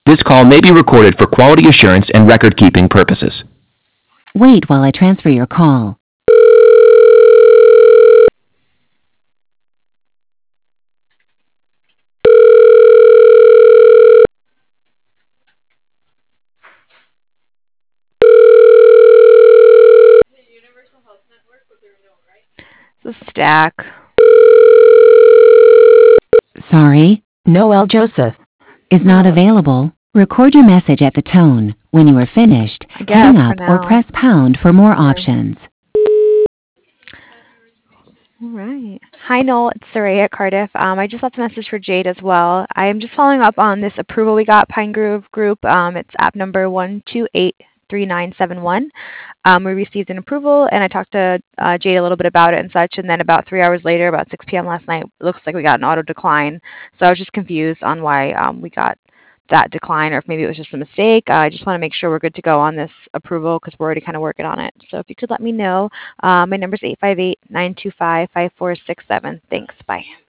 This call may be recorded for quality assurance and record-keeping purposes. Wait while I transfer your call. It's a stack. Sorry, Noel Joseph is not available. Record your message at the tone. When you are finished, I guess hang for up or now. press pound for more options. All right. Hi, Noel. It's Saray at Cardiff. I just left a message for Jade as well. I'm just following up on this approval we got, Pine Grove Group. It's app number 1283971. We received an approval, and I talked to Jade a little bit about it and such, and then about 3 hours later, about 6 p.m. last night, it looks like we got an auto decline. So I was just confused on why we got that decline, or if maybe it was just a mistake. I just want to make sure we're good to go on this approval because we're already kind of working on it. So if you could let me know. My number is 858-925-5467. Thanks. Bye.